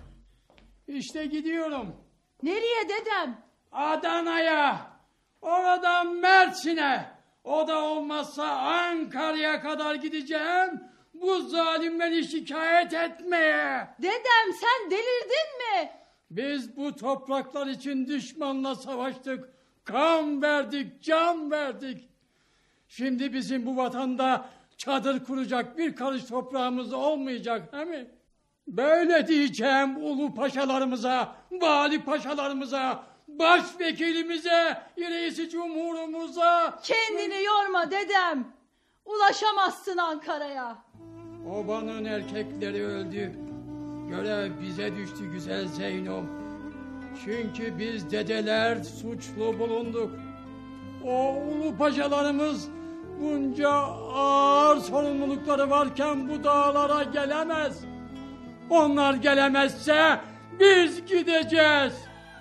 İşte gidiyorum. Nereye dedem? Adana'ya, oradan Mersin'e, o da olmazsa Ankara'ya kadar gideceğim. Bu zalimleri şikayet etmeye. Dedem sen delirdin mi? Biz bu topraklar için düşmanla savaştık. Kan verdik, can verdik. Şimdi bizim bu vatanda çadır kuracak bir karış toprağımız olmayacak, değil mi? Böyle diyeceğim ulu paşalarımıza, vali paşalarımıza, başvekilimize, reisi cumhurumuza. Kendini yorma dedem. Ulaşamazsın Ankara'ya. Obanın erkekleri öldü. Görev bize düştü güzel Zeyno. Çünkü biz dedeler suçlu bulunduk. O ulu paşalarımız bunca ağır sorumlulukları varken bu dağlara gelemez. Onlar gelemezse biz gideceğiz.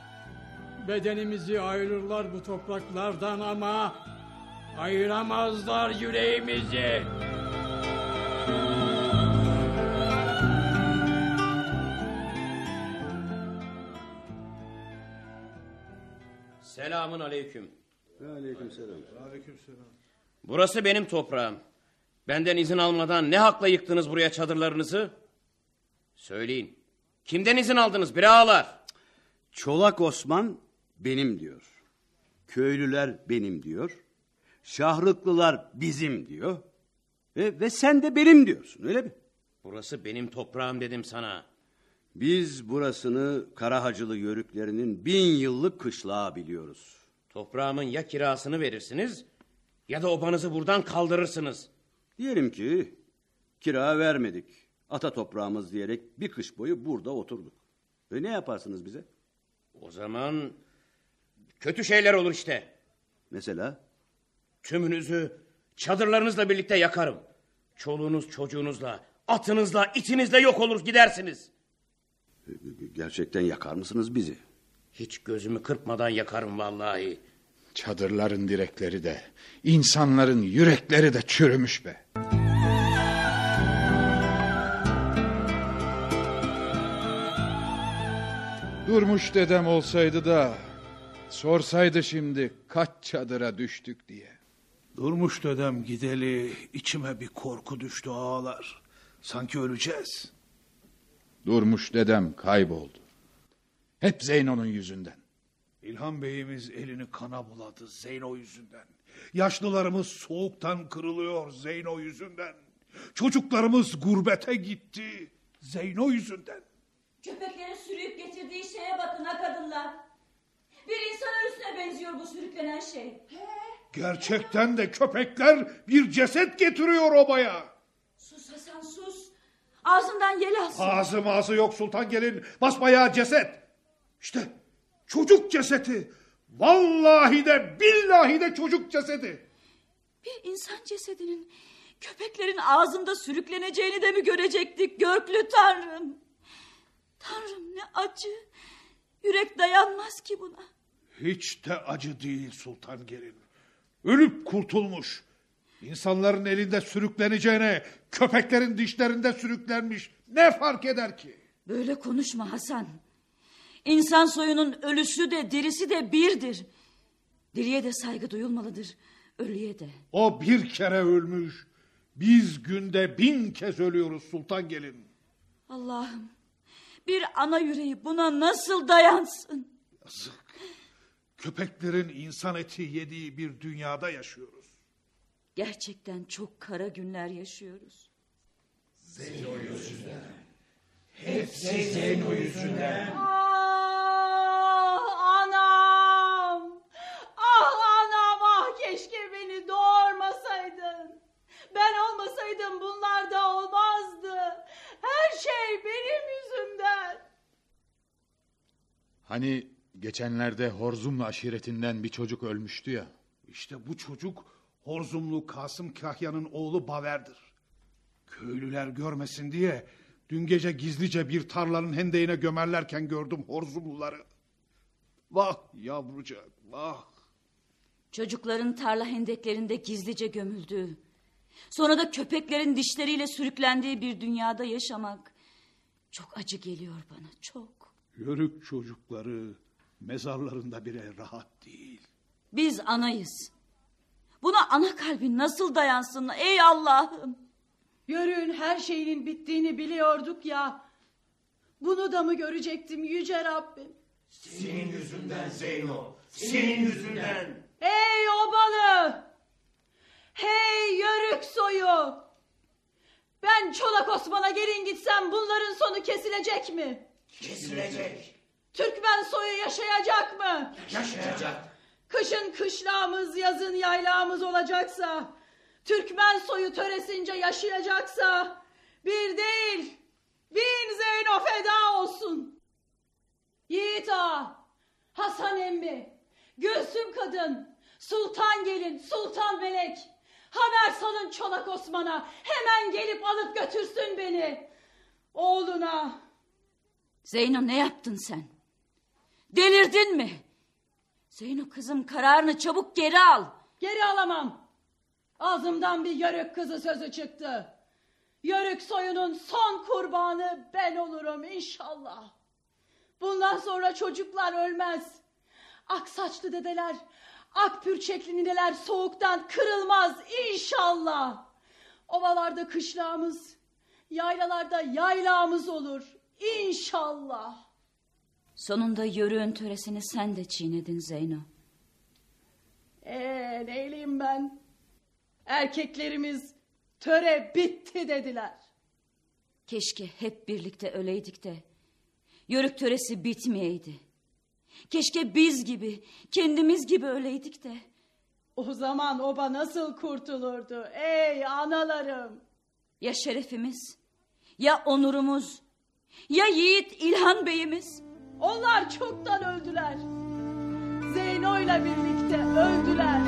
Bedenimizi ayırırlar bu topraklardan ama ayıramazlar yüreğimizi. Selamun aleyküm. Aleyküm selam. Aleyküm selam. Burası benim toprağım. Benden izin almadan ne hakla yıktınız buraya çadırlarınızı? Söyleyin. Kimden izin aldınız bre ağalar? Çolak Osman benim diyor. Köylüler benim diyor. Şahrıklılar bizim diyor. Ve, ve sen de benim diyorsun, öyle mi? Burası benim toprağım dedim sana. Biz burasını Karahacılı yörüklerinin bin yıllık kışlağı biliyoruz. Toprağımın ya kirasını verirsiniz ya da obanızı buradan kaldırırsınız. Diyelim ki kira vermedik. Ata toprağımız diyerek bir kış boyu burada oturduk. Ve ne yaparsınız bize? O zaman kötü şeyler olur işte. Mesela? Tümünüzü çadırlarınızla birlikte yakarım. Çoluğunuz çocuğunuzla, atınızla, itinizle yok olur gidersiniz. Gerçekten yakar mısınız bizi? Hiç gözümü kırpmadan yakarım vallahi. Çadırların direkleri de, insanların yürekleri de çürümüş be. Durmuş dedem olsaydı da sorsaydı şimdi kaç çadıra düştük diye. Durmuş dedem gideli içime bir korku düştü ağalar. Sanki öleceğiz. Durmuş dedem kayboldu. Hep Zeyno'nun yüzünden. İlhan Bey'imiz elini kana buladı Zeyno yüzünden. Yaşlılarımız soğuktan kırılıyor Zeyno yüzünden. Çocuklarımız gurbete gitti Zeyno yüzünden. Köpeklerin sürüyüp getirdiği şeye bakın ha kadınlar. Bir insan ölüsüne benziyor bu sürüklenen şey. Gerçekten de köpekler bir ceset getiriyor obaya. Sus Hasan sus. Ağzından yel alsın. Ağzı mağazı yok Sultan Gelin. Basbayağı ceset. İşte çocuk cesedi. Vallahi de billahi de çocuk cesedi. Bir insan cesedinin köpeklerin ağzında sürükleneceğini de mi görecektik Görklü Tanrım? Tanrım ne acı. Yürek dayanmaz ki buna. Hiç de acı değil Sultan Gelin. Ölüp kurtulmuş. İnsanların elinde sürükleneceğine köpeklerin dişlerinde sürüklenmiş ne fark eder ki? Böyle konuşma Hasan. İnsan soyunun ölüsü de dirisi de birdir. Diriye de saygı duyulmalıdır, ölüye de. O bir kere ölmüş. Biz günde bin kez ölüyoruz Sultan Gelin. Allah'ım, bir ana yüreği buna nasıl dayansın? Yazık. Köpeklerin insan eti yediği bir dünyada yaşıyoruz. Gerçekten çok kara günler yaşıyoruz. Zeyno yüzünden. Hepsi Zeyno yüzünden. Ah anam. Ah anam, ah keşke beni doğurmasaydın. Ben olmasaydım bunlar da olmazdı. Her şey benim yüzümden. Hani geçenlerde Horzumlu aşiretinden bir çocuk ölmüştü ya. İşte bu çocuk Horzumlu Kasım Kahya'nın oğlu Baver'dir. Köylüler görmesin diye dün gece gizlice bir tarlanın hendeğine gömerlerken gördüm Horzumluları. Vah yavrucak, vah. Çocukların tarla hendeklerinde gizlice gömüldüğü, sonra da köpeklerin dişleriyle sürüklendiği bir dünyada yaşamak çok acı geliyor bana, çok. Yörük çocukları mezarlarında bile rahat değil. Biz anayız. Buna ana kalbin nasıl dayansın ey Allah'ım? Yörüğün her şeyinin bittiğini biliyorduk ya. Bunu da mı görecektim yüce Rabbim? Senin yüzünden Zeyno, senin yüzünden. Hey obalı! Hey yörük soyu! Ben Çolak Osman'a gelin gitsem bunların sonu kesilecek mi? Kesilecek. Türkmen soyu yaşayacak mı? Yaşayacak. Kışın kışlağımız, yazın yaylağımız olacaksa, Türkmen soyu töresince yaşayacaksa, bir değil, bin Zeyno feda olsun. Yiğit Ağa, Hasan emmi, Gülsüm kadın, Sultan gelin, Sultan melek, haber salın Çolak Osman'a, hemen gelip alıp götürsün beni. Oğluna. Zeyno, ne yaptın sen? Delirdin mi? Zeyno kızım, kararını çabuk geri al. Geri alamam. Ağzımdan bir yörük kızı sözü çıktı. Yörük soyunun son kurbanı ben olurum inşallah. Bundan sonra çocuklar ölmez. Ak saçlı dedeler, ak pürçekli nineler soğuktan kırılmaz inşallah. Ovalarda kışlağımız, yaylalarda yaylağımız olur inşallah. Sonunda yörüğün töresini sen de çiğnedin Zeyno. Ee, neyleyim ben? Erkeklerimiz töre bitti dediler. Keşke hep birlikte öleydik de yörük töresi bitmeyeydi. Keşke biz gibi, kendimiz gibi öleydik de. O zaman oba nasıl kurtulurdu ey analarım? Ya şerefimiz, ya onurumuz, ya Yiğit İlhan Bey'imiz? Onlar çoktan öldüler. Zeyno'yla birlikte öldüler.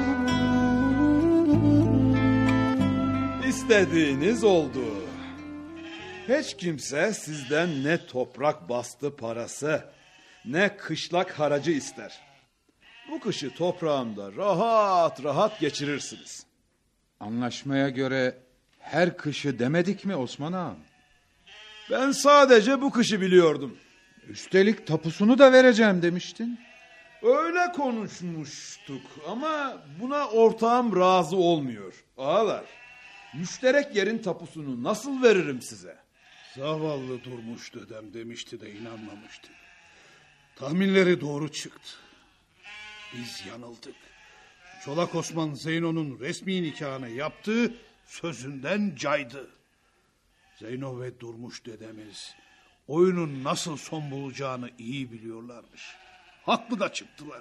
İstediğiniz oldu. Hiç kimse sizden ne toprak bastı parası, ne kışlak haracı ister. Bu kışı toprağımda rahat rahat geçirirsiniz. Anlaşmaya göre her kışı demedik mi Osman Ağam? Ben sadece bu kışı biliyordum. Üstelik tapusunu da vereceğim demiştin. Öyle konuşmuştuk ama buna ortağım razı olmuyor. Ağalar, müşterek yerin tapusunu nasıl veririm size? Zavallı Durmuş dedem demişti de inanmamıştık. Tahminleri doğru çıktı. Biz yanıldık. Çolak Osman Zeyno'nun resmi nikahını yaptı, sözünden caydı. Zeyno ve Durmuş dedemiz oyunun nasıl son bulacağını iyi biliyorlarmış. Haklı da çıktılar.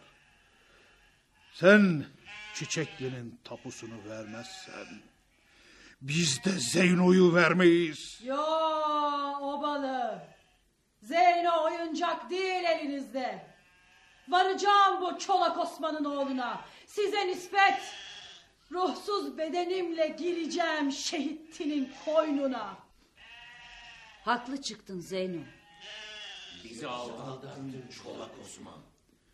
Sen Çiçekli'nin tapusunu vermezsen biz de Zeyno'yu vermeyiz. Yo obalı. Zeyno oyuncak değil elinizde. Varacağım bu Çolak Osman'ın oğluna. Size nispet ruhsuz bedenimle gireceğim şehitinin koynuna. Haklı çıktın Zeyno. Bizi aldattın Çolak Osman.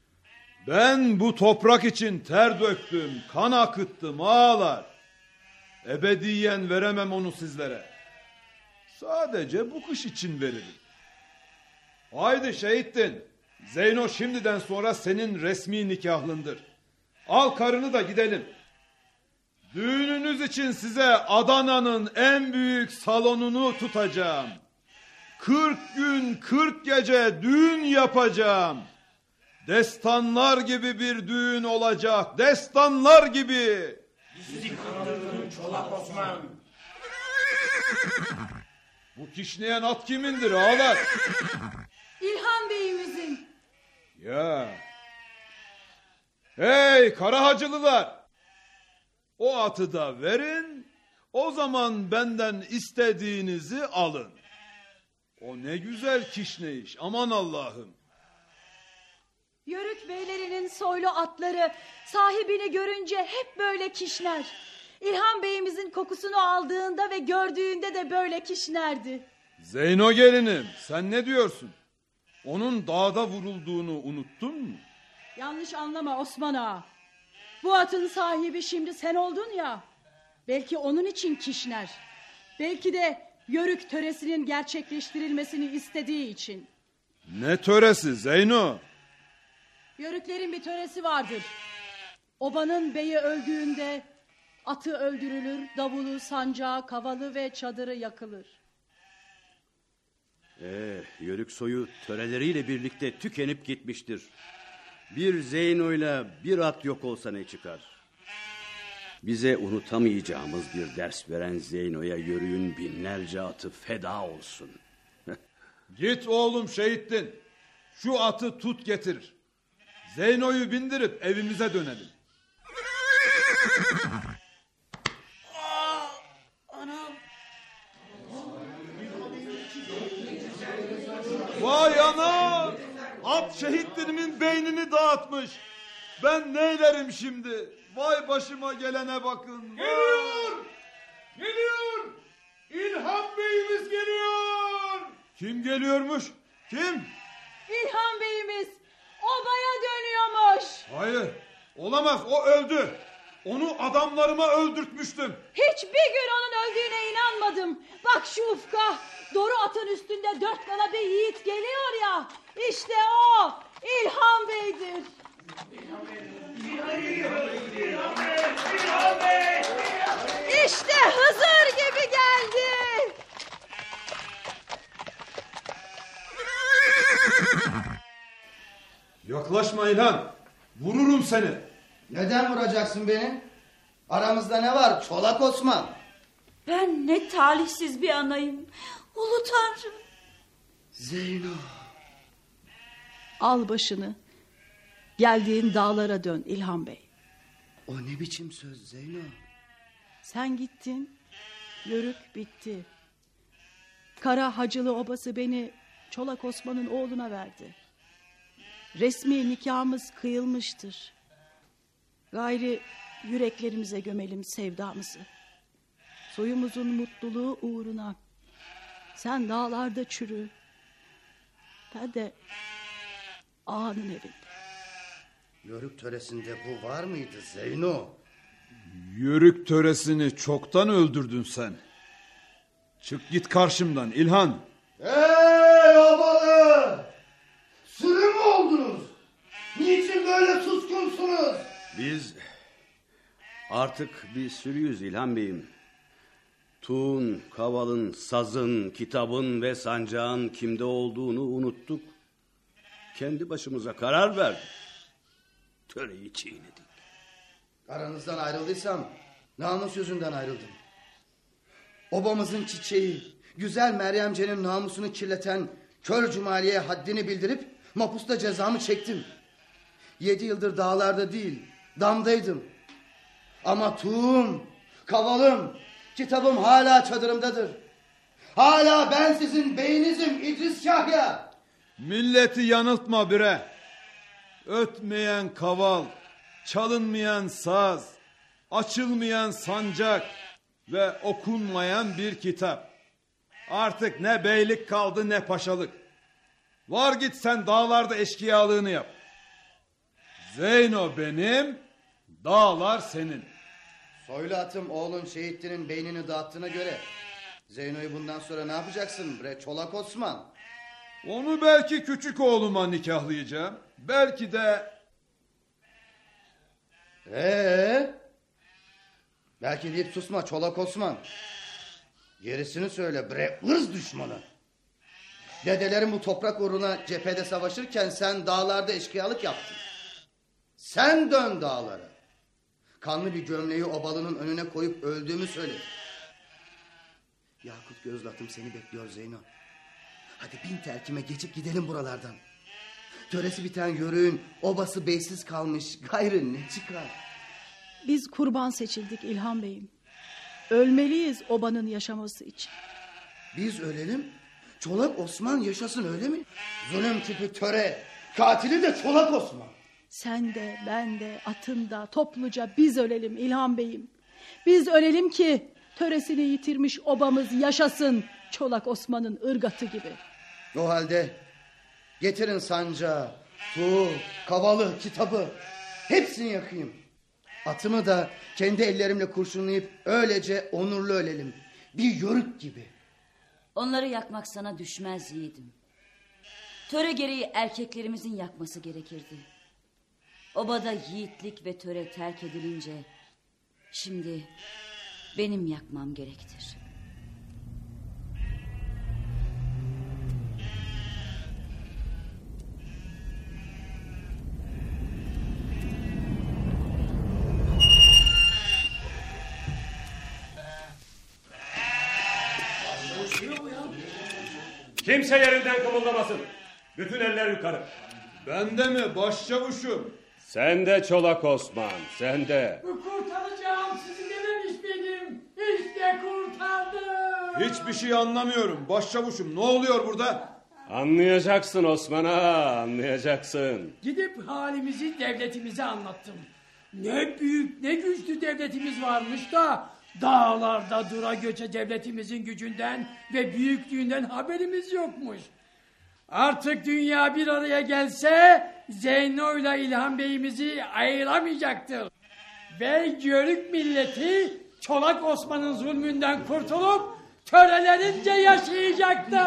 Ben bu toprak için ter döktüm, kan akıttım ağalar. Ebediyen veremem onu sizlere. Sadece bu kış için veririm. Haydi Şehittin. Zeyno şimdiden sonra senin resmi nikahlındır. Al karını da gidelim. Düğününüz için size Adana'nın en büyük salonunu tutacağım. Kırk gün kırk gece düğün yapacağım. Destanlar gibi bir düğün olacak. Destanlar gibi. Bizi kandırdın Çolak Osman. Bu kişneyen at kimindir ağalar? İlhan Bey'imizin. Ya. Hey Karahacılılar. O atı da verin. O zaman benden istediğinizi alın. O ne güzel kişneyiş. Aman Allah'ım. Yörük beylerinin soylu atları sahibini görünce hep böyle kişner. İlhan Bey'imizin kokusunu aldığında ve gördüğünde de böyle kişnerdi. Zeyno gelinim, sen ne diyorsun? Onun dağda vurulduğunu unuttun mu? Yanlış anlama Osman Ağa. Bu atın sahibi şimdi sen oldun ya. Belki onun için kişner. Belki de yörük töresinin gerçekleştirilmesini istediği için. Ne töresi Zeyno? Yörüklerin bir töresi vardır. Obanın beyi öldüğünde atı öldürülür, davulu, sancağı, kavalı ve çadırı yakılır. Ee, yörük soyu töreleriyle birlikte tükenip gitmiştir. Bir Zeyno'yla bir at yok olsa ne çıkar? Bize unutamayacağımız bir ders veren Zeyno'ya yörüğün binlerce atı feda olsun. Git oğlum Şehittin. Şu atı tut getir. Zeyno'yu bindirip evimize dönelim. Anam. Vay anam! At Şehitlerimin beynini dağıtmış. Ben neylerim şimdi? Vay başıma gelene bakın. Geliyor! Geliyor! İlhan Bey'imiz geliyor! Kim geliyormuş? Kim? İlhan Bey'imiz obaya dönüyormuş. Hayır, olamaz, o öldü. Onu adamlarıma öldürtmüştüm. Hiçbir gün onun öldüğüne inanmadım. Bak şu ufka, doğru atın üstünde dört kana bir yiğit geliyor ya. İşte o İlhan Bey'dir. İşte Hızır gibi geldi. Yaklaşma İlhan. Vururum seni. Neden vuracaksın beni? Aramızda ne var Çolak Osman? Ben ne talihsiz bir anayım. Ulu Tanrım. Zeyno. Al başını. Geldiğin dağlara dön İlhan Bey. O ne biçim söz Zeyno? Sen gittin. Yörük bitti. Kara Hacılı obası beni Çolak Osman'ın oğluna verdi. Resmi nikahımız kıyılmıştır. Gayri yüreklerimize gömelim sevdamızı. Soyumuzun mutluluğu uğruna. Sen dağlarda çürü. Ben de ağanın evinde. Yörük töresinde bu var mıydı Zeyno? Yörük töresini çoktan öldürdün sen. Çık git karşımdan İlhan. Hey obalı! Sürü mü oldunuz? Niçin böyle suskunsunuz? Biz artık bir sürüyüz İlhan Bey'im. Tuğun, kavalın, sazın, kitabın ve sancağın kimde olduğunu unuttuk. Kendi başımıza karar verdik. Töreyi çiğnedik. Aranızdan ayrıldıysam namus yüzünden ayrıldım. Obamızın çiçeği, güzel Meryemce'nin namusunu kirleten kör Cumali'ye haddini bildirip mapusta cezamı çektim. Yedi yıldır dağlarda değil, damdaydım. Ama tuğum, kavalım, kitabım hala çadırımdadır. Hala ben sizin beyinizim İdris Kahya. Milleti yanıltma bre. Ötmeyen kaval, çalınmayan saz, açılmayan sancak ve okunmayan bir kitap. Artık ne beylik kaldı ne paşalık. Var git sen dağlarda eşkıyalığını yap. Zeyno benim, dağlar senin. Soylu atım oğlun Şehittin'in beynini dağıttığına göre Zeyno'yu bundan sonra ne yapacaksın bre Çolak Osman? Onu belki küçük oğluma nikahlayacağım. Belki de... Ee? Belki deyip susma Çolak Osman. Gerisini söyle bre ırz düşmanı. Dedelerin bu toprak uğruna cephede savaşırken sen dağlarda eşkıyalık yaptın. Sen dön dağlara. Kanlı bir gömleği obalının önüne koyup öldüğümü söyledin. Yakut gözlü atım seni bekliyor Zeyno. Hadi bin terkime geçip gidelim buralardan. Töresi biten yörüğün obası beysiz kalmış, gayrı ne çıkar? Biz kurban seçildik İlhan Bey'im. Ölmeliyiz obanın yaşaması için. Biz ölelim, Çolak Osman yaşasın öyle mi? Zulüm küpü töre, katili de Çolak Osman. Sen de, ben de, atın da, topluca biz ölelim İlhan Bey'im. Biz ölelim ki töresini yitirmiş obamız yaşasın Çolak Osman'ın ırgatı gibi. O halde getirin sancağı, tuğ, kavalı, kitabı hepsini yakayım. Atımı da kendi ellerimle kurşunlayıp öylece onurlu ölelim. Bir yörük gibi. Onları yakmak sana düşmez yiğidim. Töre gereği erkeklerimizin yakması gerekirdi. Obada yiğitlik ve töre terk edilince şimdi benim yakmam gerektir. Kimse yerinden kımıldamasın. Bütün eller yukarı. Ben de mi başçavuşum? Sen de Çolak Osman, sen de. Kurtaracağım sizi dememiş miydim? İşte kurtardım. Hiçbir şey anlamıyorum. Başçavuşum ne oluyor burada? Anlayacaksın Osman ağa, anlayacaksın. Gidip halimizi devletimize anlattım. Ne büyük ne güçlü devletimiz varmış da dağlarda dura göçe devletimizin gücünden ve büyüklüğünden haberimiz yokmuş. Artık dünya bir araya gelse Zeyno ile İlhan Bey'imizi ayıramayacaktır. Ve Yörük milleti Çolak Osman'ın zulmünden kurtulup törelerince yaşayacaktır.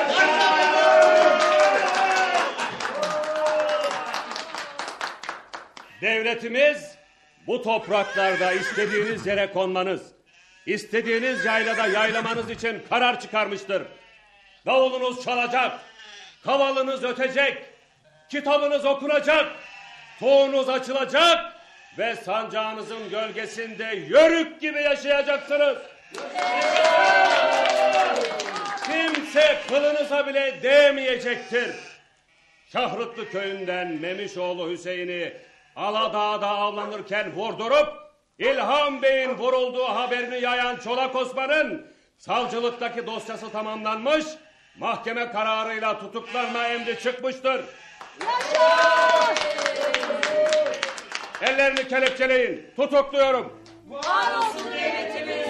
Devletimiz bu topraklarda istediğiniz yere konmanız, istediğiniz yaylada yaylamanız için karar çıkarmıştır. Davulunuz çalacak, kavalınız ötecek, kitabınız okunacak, toğunuz açılacak ve sancağınızın gölgesinde yörük gibi yaşayacaksınız. Kimse kılınıza bile değmeyecektir. Şahrıtlı köyünden Memişoğlu Hüseyin'i Aladağ'da avlanırken vurdurup İlhan Bey'in vurulduğu haberini yayan Çolak Osman'ın savcılıktaki dosyası tamamlanmış, mahkeme kararıyla tutuklanma emri çıkmıştır. Yaşa! Ellerini kelepçeleyin, tutukluyorum. Var olsun devletimiz.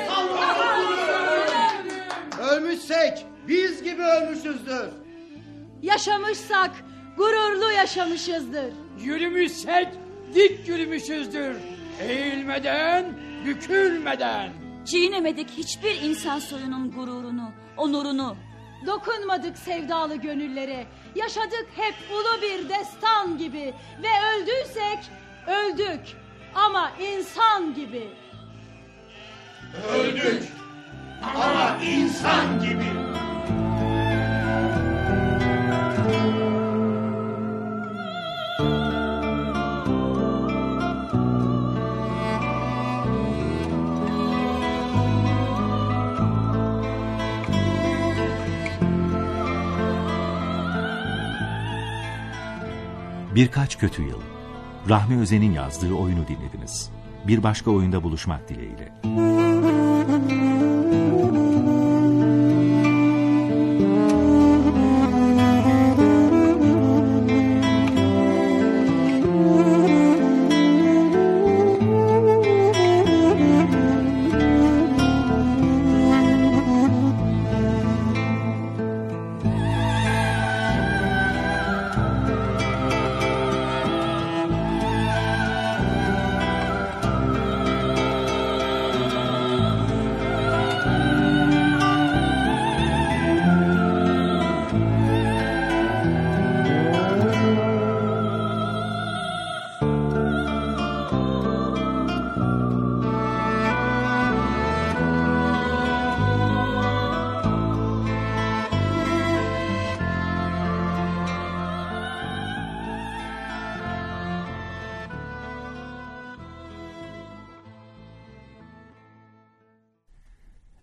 Ölmüşsek biz gibi ölmüşüzdür. Yaşamışsak gururlu yaşamışızdır. Yürümüşsek dik yürümüşüzdür. Eğilmeden, bükülmeden. Çiğnemedik hiçbir insan soyunun gururunu, onurunu. Dokunmadık sevdalı gönüllere. Yaşadık hep ulu bir destan gibi. Ve öldüysek öldük ama insan gibi. Öldük ama insan gibi. Birkaç kötü yıl. Rahmi Özen'in yazdığı oyunu dinlediniz. Bir başka oyunda buluşmak dileğiyle.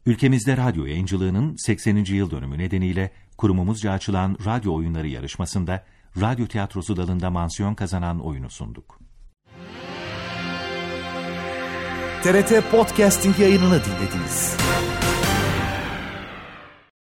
Ülkemizde radyo yayıncılığının sekseninci yıl dönümü nedeniyle kurumumuzca açılan radyo oyunları yarışmasında radyo tiyatrosu dalında mansiyon kazanan oyunu sunduk. T R T Podcasting yayınını dinlediniz.